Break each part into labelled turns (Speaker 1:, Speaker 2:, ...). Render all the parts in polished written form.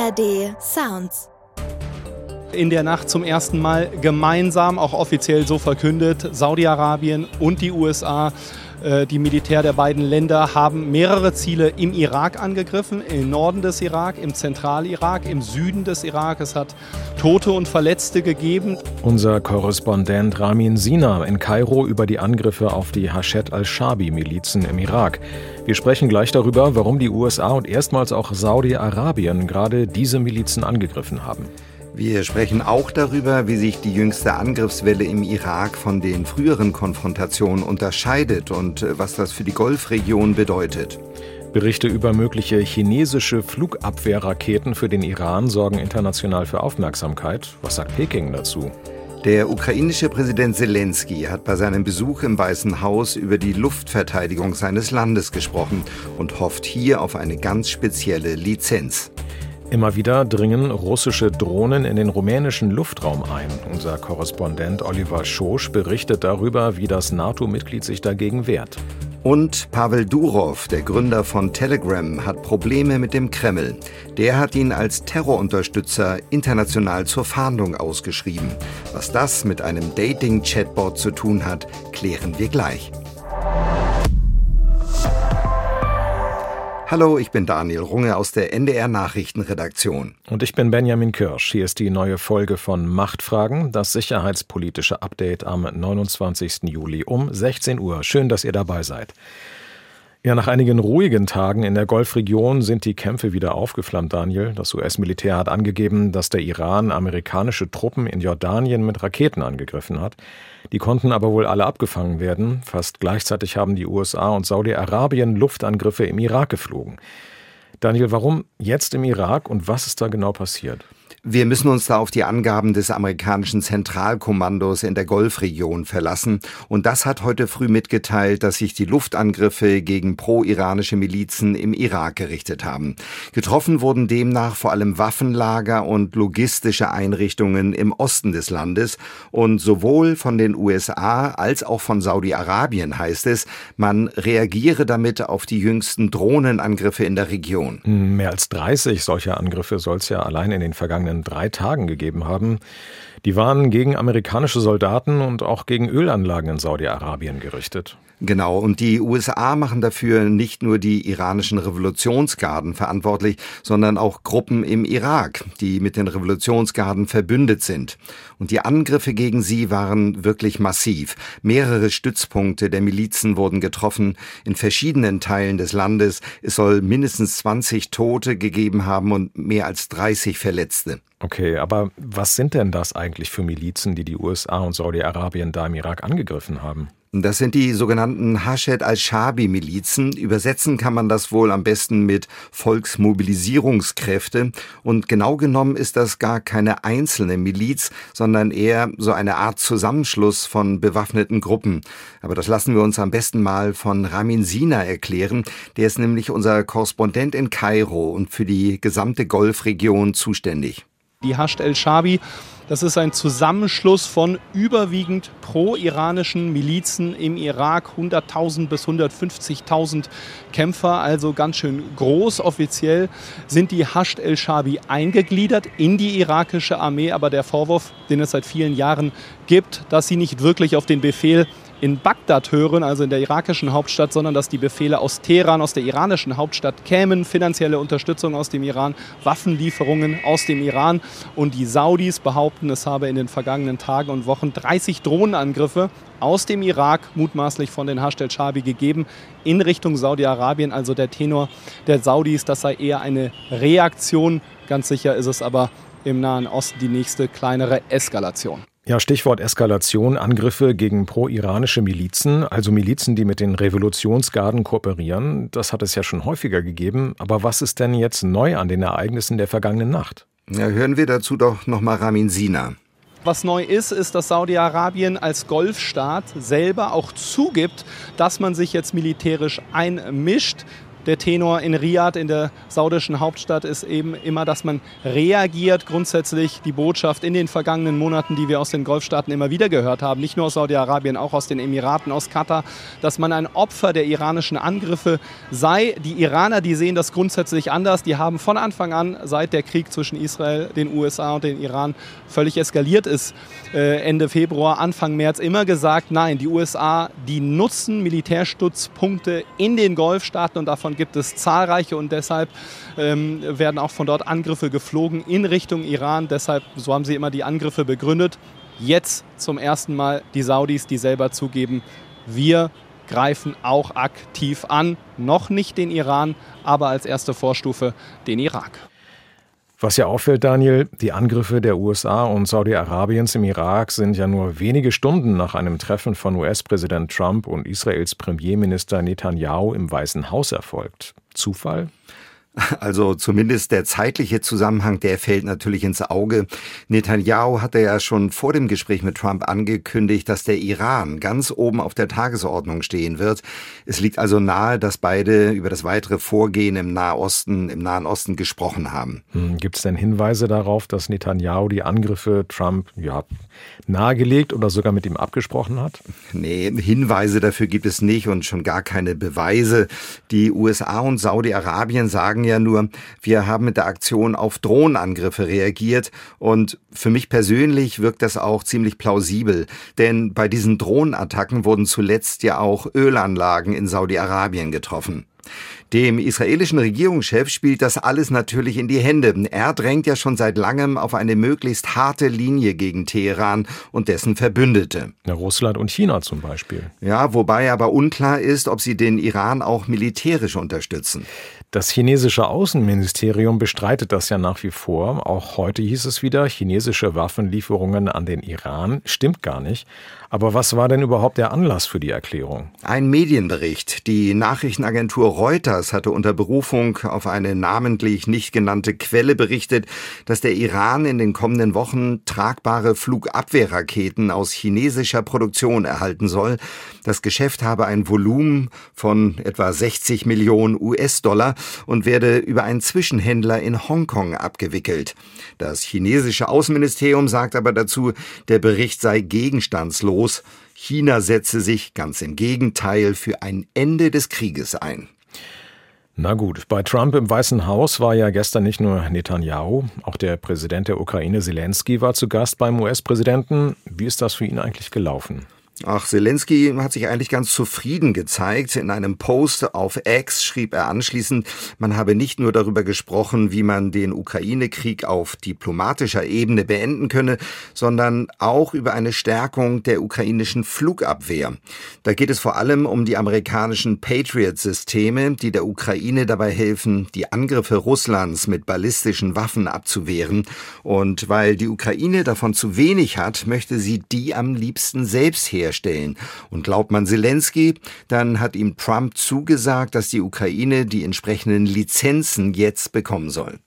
Speaker 1: ARD Sounds.
Speaker 2: In der Nacht zum ersten Mal gemeinsam, auch offiziell so verkündet, Saudi-Arabien und die USA. Die Militär der beiden Länder haben mehrere Ziele im Irak angegriffen, im Norden des Irak, im Zentralirak, im Süden des Irak. Es hat Tote und Verletzte gegeben.
Speaker 3: Unser Korrespondent Ramin Sina in Kairo über die Angriffe auf die Hashd al-Shaabi-Milizen im Irak. Wir sprechen gleich darüber, warum die USA und erstmals auch Saudi-Arabien gerade diese Milizen angegriffen haben.
Speaker 4: Wir sprechen auch darüber, wie sich die jüngste Angriffswelle im Irak von den früheren Konfrontationen unterscheidet und was das für die Golfregion bedeutet.
Speaker 3: Berichte über mögliche chinesische Flugabwehrraketen für den Iran sorgen international für Aufmerksamkeit. Was sagt Peking dazu?
Speaker 4: Der ukrainische Präsident Zelensky hat bei seinem Besuch im Weißen Haus über die Luftverteidigung seines Landes gesprochen und hofft hier auf eine ganz spezielle Lizenz.
Speaker 3: Immer wieder dringen russische Drohnen in den rumänischen Luftraum ein. Unser Korrespondent Oliver Schosch berichtet darüber, wie das NATO-Mitglied sich dagegen wehrt.
Speaker 4: Und Pavel Durov, der Gründer von Telegram, hat Probleme mit dem Kreml. Der hat ihn als Terrorunterstützer international zur Fahndung ausgeschrieben. Was das mit einem Dating-Chatbot zu tun hat, klären wir gleich. Hallo, ich bin Daniel Runge aus der NDR-Nachrichtenredaktion.
Speaker 3: Und ich bin Benjamin Kirsch. Hier ist die neue Folge von Machtfragen, das sicherheitspolitische Update am 29. Juli um 16 Uhr. Schön, dass ihr dabei seid. Ja, nach einigen ruhigen Tagen in der Golfregion sind die Kämpfe wieder aufgeflammt, Daniel. Das US-Militär hat angegeben, dass der Iran amerikanische Truppen in Jordanien mit Raketen angegriffen hat. Die konnten aber wohl alle abgefangen werden. Fast gleichzeitig haben die USA und Saudi-Arabien Luftangriffe im Irak geflogen. Daniel, warum jetzt im Irak und was ist da genau passiert?
Speaker 4: Wir müssen uns da auf die Angaben des amerikanischen Zentralkommandos in der Golfregion verlassen. Und das hat heute früh mitgeteilt, dass sich die Luftangriffe gegen pro-iranische Milizen im Irak gerichtet haben. Getroffen wurden demnach vor allem Waffenlager und logistische Einrichtungen im Osten des Landes. Und sowohl von den USA als auch von Saudi-Arabien heißt es, man reagiere damit auf die jüngsten Drohnenangriffe in der Region.
Speaker 3: Mehr als 30 solcher Angriffe soll es ja allein in den vergangenen 3 Tagen gegeben haben. Die waren gegen amerikanische Soldaten und auch gegen Ölanlagen in Saudi-Arabien gerichtet.
Speaker 4: Genau, und die USA machen dafür nicht nur die iranischen Revolutionsgarden verantwortlich, sondern auch Gruppen im Irak, die mit den Revolutionsgarden verbündet sind. Und die Angriffe gegen sie waren wirklich massiv. Mehrere Stützpunkte der Milizen wurden getroffen in verschiedenen Teilen des Landes. Es soll mindestens 20 Tote gegeben haben und mehr als 30 Verletzte.
Speaker 3: Okay, aber was sind denn das eigentlich für Milizen, die USA und Saudi-Arabien da im Irak angegriffen haben?
Speaker 4: Das sind die sogenannten Hashd al-Shaabi-Milizen. Übersetzen kann man das wohl am besten mit Volksmobilisierungskräfte. Und genau genommen ist das gar keine einzelne Miliz, sondern eher so eine Art Zusammenschluss von bewaffneten Gruppen. Aber das lassen wir uns am besten mal von Ramin Sina erklären. Der ist nämlich unser Korrespondent in Kairo und für die gesamte Golfregion zuständig.
Speaker 2: Die Hashd al-Shaabi, das ist ein Zusammenschluss von überwiegend pro-iranischen Milizen im Irak. 100.000 bis 150.000 Kämpfer, also ganz schön groß. Offiziell sind die Hashd al-Shaabi eingegliedert in die irakische Armee. Aber der Vorwurf, den es seit vielen Jahren gibt, dass sie nicht wirklich auf den Befehl in Bagdad hören, also in der irakischen Hauptstadt, sondern dass die Befehle aus Teheran, aus der iranischen Hauptstadt kämen, finanzielle Unterstützung aus dem Iran, Waffenlieferungen aus dem Iran. Und die Saudis behaupten, es habe in den vergangenen Tagen und Wochen 30 Drohnenangriffe aus dem Irak, mutmaßlich von den Hashd al-Shaabi, gegeben, in Richtung Saudi-Arabien. Also der Tenor der Saudis, das sei eher eine Reaktion. Ganz sicher ist es aber im Nahen Osten die nächste kleinere Eskalation.
Speaker 3: Ja, Stichwort Eskalation, Angriffe gegen pro-iranische Milizen, also Milizen, die mit den Revolutionsgarden kooperieren. Das hat es ja schon häufiger gegeben. Aber was ist denn jetzt neu an den Ereignissen der vergangenen Nacht?
Speaker 4: Ja, hören wir dazu doch nochmal Ramin Sina.
Speaker 2: Was neu ist, dass Saudi-Arabien als Golfstaat selber auch zugibt, dass man sich jetzt militärisch einmischt. der Tenor in Riad, in der saudischen Hauptstadt, ist eben immer, dass man reagiert. Grundsätzlich die Botschaft in den vergangenen Monaten, die wir aus den Golfstaaten immer wieder gehört haben, nicht nur aus Saudi-Arabien, auch aus den Emiraten, aus Katar, dass man ein Opfer der iranischen Angriffe sei. Die Iraner, die sehen das grundsätzlich anders. Die haben von Anfang an, seit der Krieg zwischen Israel, den USA und den Iran völlig eskaliert ist, Ende Februar, Anfang März, immer gesagt, nein, die USA, die nutzen Militärstützpunkte in den Golfstaaten und davon gibt es zahlreiche und deshalb werden auch von dort Angriffe geflogen in Richtung Iran. Deshalb, so haben sie immer die Angriffe begründet. Jetzt zum ersten Mal die Saudis, die selber zugeben, wir greifen auch aktiv an. Noch nicht den Iran, aber als erste Vorstufe den Irak.
Speaker 3: Was ja auffällt, Daniel, die Angriffe der USA und Saudi-Arabiens im Irak sind ja nur wenige Stunden nach einem Treffen von US-Präsident Trump und Israels Premierminister Netanyahu im Weißen Haus erfolgt. Zufall?
Speaker 4: Also zumindest der zeitliche Zusammenhang, der fällt natürlich ins Auge. Netanyahu hatte ja schon vor dem Gespräch mit Trump angekündigt, dass der Iran ganz oben auf der Tagesordnung stehen wird. Es liegt also nahe, dass beide über das weitere Vorgehen im Nahen Osten gesprochen haben.
Speaker 3: Gibt es denn Hinweise darauf, dass Netanyahu die Angriffe Trump nahegelegt oder sogar mit ihm abgesprochen hat?
Speaker 4: Nee, Hinweise dafür gibt es nicht und schon gar keine Beweise. Die USA und Saudi-Arabien sagen ja nur, wir haben mit der Aktion auf Drohnenangriffe reagiert und für mich persönlich wirkt das auch ziemlich plausibel, denn bei diesen Drohnenattacken wurden zuletzt ja auch Ölanlagen in Saudi-Arabien getroffen. Dem israelischen Regierungschef spielt das alles natürlich in die Hände. Er drängt ja schon seit langem auf eine möglichst harte Linie gegen Teheran und dessen Verbündete.
Speaker 3: Ja, Russland und China zum Beispiel.
Speaker 4: Ja, wobei aber unklar ist, ob sie den Iran auch militärisch unterstützen.
Speaker 3: Das chinesische Außenministerium bestreitet das ja nach wie vor. Auch heute hieß es wieder, chinesische Waffenlieferungen an den Iran. Stimmt gar nicht. Aber was war denn überhaupt der Anlass für die Erklärung?
Speaker 4: Ein Medienbericht. Die Nachrichtenagentur Reuters hatte unter Berufung auf eine namentlich nicht genannte Quelle berichtet, dass der Iran in den kommenden Wochen tragbare Flugabwehrraketen aus chinesischer Produktion erhalten soll. Das Geschäft habe ein Volumen von etwa 60 Millionen US-Dollar und werde über einen Zwischenhändler in Hongkong abgewickelt. Das chinesische Außenministerium sagt aber dazu, der Bericht sei gegenstandslos. China setze sich ganz im Gegenteil für ein Ende des Krieges ein.
Speaker 3: Na gut, bei Trump im Weißen Haus war ja gestern nicht nur Netanyahu, auch der Präsident der Ukraine Zelensky war zu Gast beim US-Präsidenten. Wie ist das für ihn eigentlich gelaufen?
Speaker 4: Ach, Zelensky hat sich eigentlich ganz zufrieden gezeigt. In einem Post auf X schrieb er anschließend, man habe nicht nur darüber gesprochen, wie man den Ukraine-Krieg auf diplomatischer Ebene beenden könne, sondern auch über eine Stärkung der ukrainischen Flugabwehr. Da geht es vor allem um die amerikanischen Patriot-Systeme, die der Ukraine dabei helfen, die Angriffe Russlands mit ballistischen Waffen abzuwehren. Und weil die Ukraine davon zu wenig hat, möchte sie die am liebsten selbst herstellen. Und glaubt man Zelensky, dann hat ihm Trump zugesagt, dass die Ukraine die entsprechenden Lizenzen jetzt bekommen soll.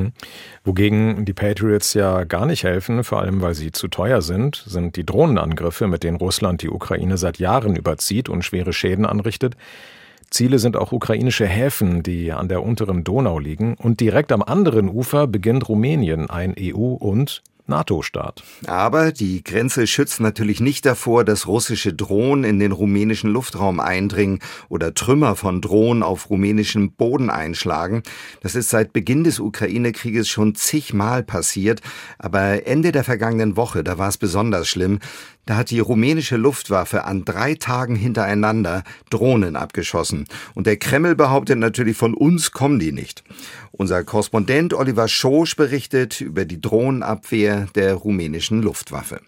Speaker 3: Wogegen die Patriots ja gar nicht helfen, vor allem weil sie zu teuer sind die Drohnenangriffe, mit denen Russland die Ukraine seit Jahren überzieht und schwere Schäden anrichtet. Ziele sind auch ukrainische Häfen, die an der unteren Donau liegen. Und direkt am anderen Ufer beginnt Rumänien, ein EU- und NATO-Staat.
Speaker 4: Aber die Grenze schützt natürlich nicht davor, dass russische Drohnen in den rumänischen Luftraum eindringen oder Trümmer von Drohnen auf rumänischem Boden einschlagen. Das ist seit Beginn des Ukraine-Krieges schon zigmal passiert. Aber Ende der vergangenen Woche, da war es besonders schlimm. Da hat die rumänische Luftwaffe an 3 Tagen hintereinander Drohnen abgeschossen. Und der Kreml behauptet natürlich, von uns kommen die nicht. Unser Korrespondent Oliver Schosch berichtet über die Drohnenabwehr der rumänischen Luftwaffe.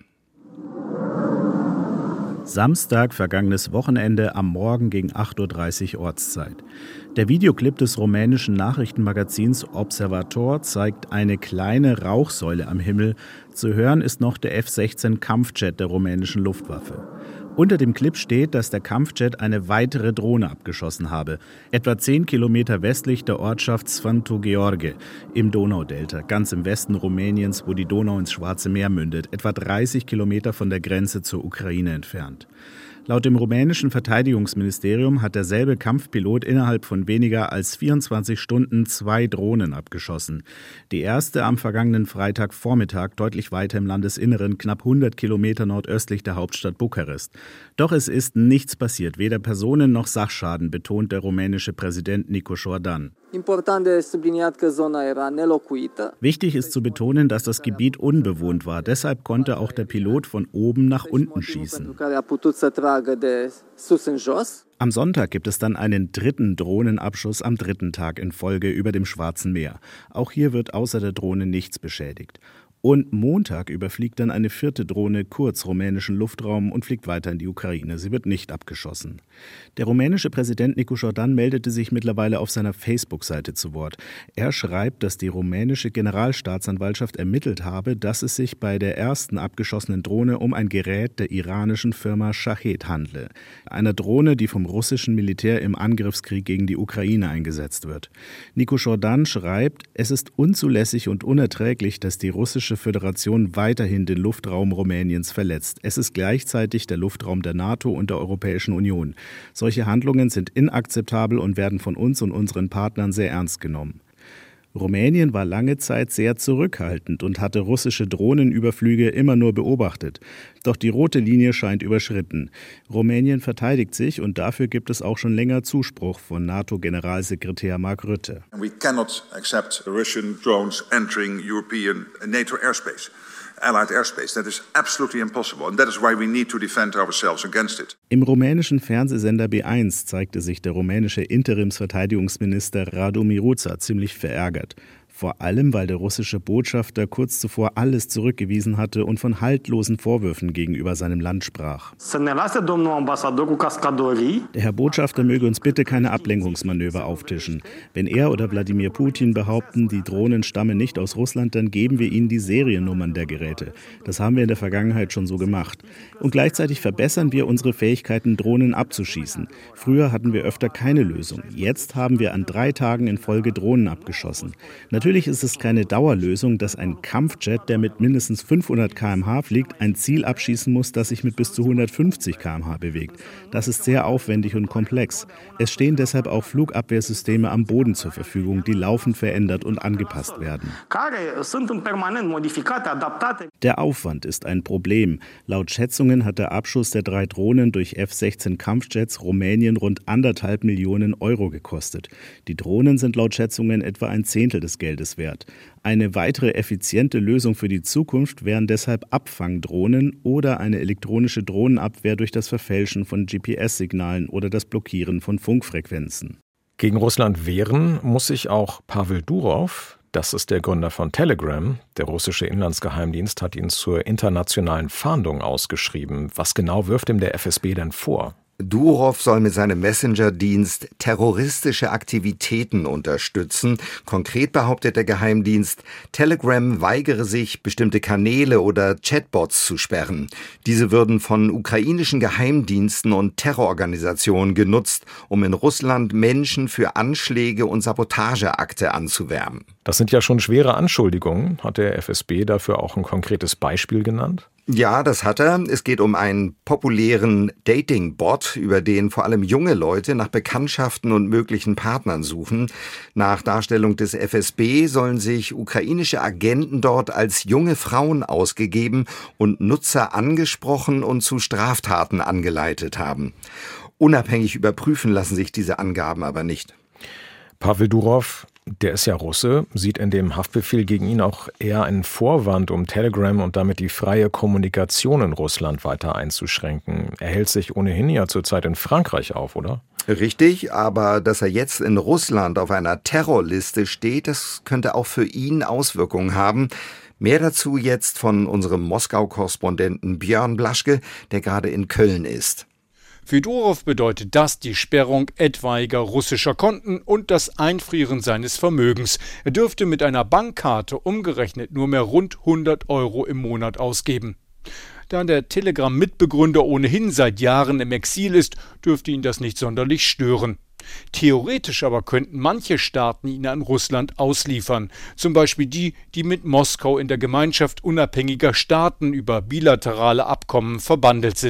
Speaker 1: Samstag, vergangenes Wochenende, am Morgen gegen 8.30 Uhr Ortszeit. Der Videoclip des rumänischen Nachrichtenmagazins Observator zeigt eine kleine Rauchsäule am Himmel. Zu hören ist noch der F-16 Kampfjet der rumänischen Luftwaffe. Unter dem Clip steht, dass der Kampfjet eine weitere Drohne abgeschossen habe. Etwa 10 Kilometer westlich der Ortschaft Sfântu Gheorghe im Donaudelta, ganz im Westen Rumäniens, wo die Donau ins Schwarze Meer mündet, etwa 30 Kilometer von der Grenze zur Ukraine entfernt. Laut dem rumänischen Verteidigungsministerium hat derselbe Kampfpilot innerhalb von weniger als 24 Stunden 2 Drohnen abgeschossen. Die erste am vergangenen Freitagvormittag deutlich weiter im Landesinneren, knapp 100 Kilometer nordöstlich der Hauptstadt Bukarest. Doch es ist nichts passiert, weder Personen- noch Sachschaden, betont der rumänische Präsident Nicu Jordan. Wichtig ist zu betonen, dass das Gebiet unbewohnt war. Deshalb konnte auch der Pilot von oben nach unten schießen. Am Sonntag gibt es dann einen dritten Drohnenabschuss am dritten Tag in Folge über dem Schwarzen Meer. Auch hier wird außer der Drohne nichts beschädigt. Und Montag überfliegt dann eine vierte Drohne kurz rumänischen Luftraum und fliegt weiter in die Ukraine. Sie wird nicht abgeschossen. Der rumänische Präsident Nicu Jordan meldete sich mittlerweile auf seiner Facebook-Seite zu Wort. Er schreibt, dass die rumänische Generalstaatsanwaltschaft ermittelt habe, dass es sich bei der ersten abgeschossenen Drohne um ein Gerät der iranischen Firma Shahed handle. Einer Drohne, die vom russischen Militär im Angriffskrieg gegen die Ukraine eingesetzt wird. Nicu Jordan schreibt, es ist unzulässig und unerträglich, dass die russische Föderation weiterhin den Luftraum Rumäniens verletzt. Es ist gleichzeitig der Luftraum der NATO und der Europäischen Union. Solche Handlungen sind inakzeptabel und werden von uns und unseren Partnern sehr ernst genommen. Rumänien war lange Zeit sehr zurückhaltend und hatte russische Drohnenüberflüge immer nur beobachtet. Doch die rote Linie scheint überschritten. Rumänien verteidigt sich und dafür gibt es auch schon länger Zuspruch von NATO-Generalsekretär Mark Rutte.
Speaker 5: We cannot accept Russian drones entering European NATO airspace. Allied airspace. That is absolutely impossible. And that is why we need to defend ourselves against it.
Speaker 1: Im rumänischen Fernsehsender B1 zeigte sich der rumänische Interimsverteidigungsminister Radu Miruța ziemlich verärgert. Vor allem, weil der russische Botschafter kurz zuvor alles zurückgewiesen hatte und von haltlosen Vorwürfen gegenüber seinem Land sprach. Der Herr Botschafter möge uns bitte keine Ablenkungsmanöver auftischen. Wenn er oder Wladimir Putin behaupten, die Drohnen stammen nicht aus Russland, dann geben wir ihnen die Seriennummern der Geräte. Das haben wir in der Vergangenheit schon so gemacht. Und gleichzeitig verbessern wir unsere Fähigkeiten, Drohnen abzuschießen. Früher hatten wir öfter keine Lösung. Jetzt haben wir an 3 Tagen in Folge Drohnen abgeschossen. Natürlich ist es keine Dauerlösung, dass ein Kampfjet, der mit mindestens 500 km/h fliegt, ein Ziel abschießen muss, das sich mit bis zu 150 km/h bewegt. Das ist sehr aufwendig und komplex. Es stehen deshalb auch Flugabwehrsysteme am Boden zur Verfügung, die laufend verändert und angepasst werden. Der Aufwand ist ein Problem. Laut Schätzungen hat der Abschuss der 3 Drohnen durch F-16 Kampfjets Rumänien rund 1,5 Millionen Euro gekostet. Die Drohnen sind laut Schätzungen etwa ein Zehntel des Geldes wert. Eine weitere effiziente Lösung für die Zukunft wären deshalb Abfangdrohnen oder eine elektronische Drohnenabwehr durch das Verfälschen von GPS-Signalen oder das Blockieren von Funkfrequenzen.
Speaker 3: Gegen Russland wehren muss sich auch Pavel Durov. Das ist der Gründer von Telegram. Der russische Inlandsgeheimdienst hat ihn zur internationalen Fahndung ausgeschrieben. Was genau wirft ihm der FSB denn vor?
Speaker 4: Durov soll mit seinem Messenger-Dienst terroristische Aktivitäten unterstützen. Konkret behauptet der Geheimdienst, Telegram weigere sich, bestimmte Kanäle oder Chatbots zu sperren. Diese würden von ukrainischen Geheimdiensten und Terrororganisationen genutzt, um in Russland Menschen für Anschläge und Sabotageakte anzuwerben.
Speaker 3: Das sind ja schon schwere Anschuldigungen. Hat der FSB dafür auch ein konkretes Beispiel genannt?
Speaker 4: Ja, das hat er. Es geht um einen populären Dating-Bot, über den vor allem junge Leute nach Bekanntschaften und möglichen Partnern suchen. Nach Darstellung des FSB sollen sich ukrainische Agenten dort als junge Frauen ausgegeben und Nutzer angesprochen und zu Straftaten angeleitet haben. Unabhängig überprüfen lassen sich diese Angaben aber nicht.
Speaker 3: Pavel Durov, der ist ja Russe, sieht in dem Haftbefehl gegen ihn auch eher einen Vorwand, um Telegram und damit die freie Kommunikation in Russland weiter einzuschränken. Er hält sich ohnehin ja zurzeit in Frankreich auf, oder?
Speaker 4: Richtig, aber dass er jetzt in Russland auf einer Terrorliste steht, das könnte auch für ihn Auswirkungen haben. Mehr dazu jetzt von unserem Moskau-Korrespondenten Björn Blaschke, der gerade in Köln ist.
Speaker 6: Für Durov bedeutet das die Sperrung etwaiger russischer Konten und das Einfrieren seines Vermögens. Er dürfte mit einer Bankkarte umgerechnet nur mehr rund 100 Euro im Monat ausgeben. Da der Telegram-Mitbegründer ohnehin seit Jahren im Exil ist, dürfte ihn das nicht sonderlich stören. Theoretisch aber könnten manche Staaten ihn an Russland ausliefern. Zum Beispiel die, die mit Moskau in der Gemeinschaft unabhängiger Staaten über bilaterale Abkommen verbandelt sind.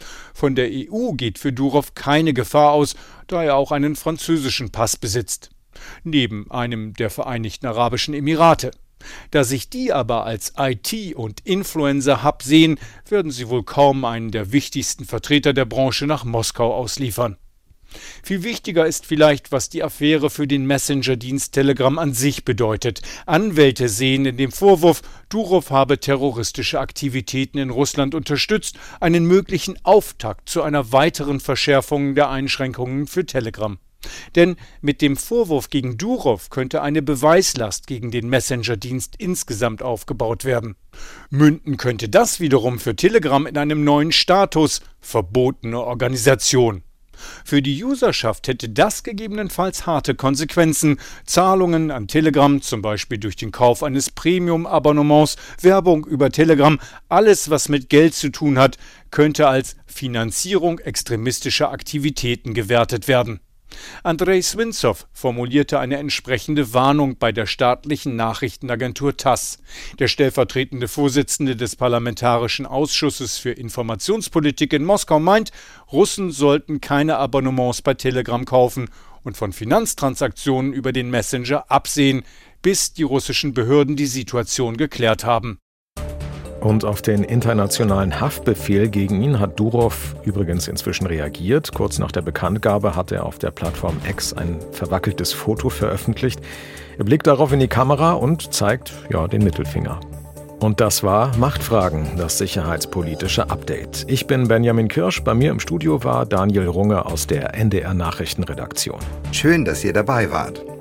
Speaker 6: Von der EU geht für Durov keine Gefahr aus, da er auch einen französischen Pass besitzt. Neben einem der Vereinigten Arabischen Emirate. Da sich die aber als IT- und Influencer-Hub sehen, werden sie wohl kaum einen der wichtigsten Vertreter der Branche nach Moskau ausliefern. Viel wichtiger ist vielleicht, was die Affäre für den Messenger-Dienst Telegram an sich bedeutet. Anwälte sehen in dem Vorwurf, Durov habe terroristische Aktivitäten in Russland unterstützt, einen möglichen Auftakt zu einer weiteren Verschärfung der Einschränkungen für Telegram. Denn mit dem Vorwurf gegen Durov könnte eine Beweislast gegen den Messenger-Dienst insgesamt aufgebaut werden. Münden könnte das wiederum für Telegram in einem neuen Status, verbotene Organisation. Für die Userschaft hätte das gegebenenfalls harte Konsequenzen. Zahlungen an Telegram, zum Beispiel durch den Kauf eines Premium-Abonnements, Werbung über Telegram, alles, was mit Geld zu tun hat, könnte als Finanzierung extremistischer Aktivitäten gewertet werden. Andrei Swintzow formulierte eine entsprechende Warnung bei der staatlichen Nachrichtenagentur TASS. Der stellvertretende Vorsitzende des Parlamentarischen Ausschusses für Informationspolitik in Moskau meint, Russen sollten keine Abonnements bei Telegram kaufen und von Finanztransaktionen über den Messenger absehen, bis die russischen Behörden die Situation geklärt haben.
Speaker 3: Und auf den internationalen Haftbefehl gegen ihn hat Durov übrigens inzwischen reagiert. Kurz nach der Bekanntgabe hat er auf der Plattform X ein verwackeltes Foto veröffentlicht. Er blickt darauf in die Kamera und zeigt den Mittelfinger. Und das war Machtfragen, das sicherheitspolitische Update. Ich bin Benjamin Kirsch, bei mir im Studio war Daniel Runge aus der NDR Nachrichtenredaktion.
Speaker 4: Schön, dass ihr dabei wart.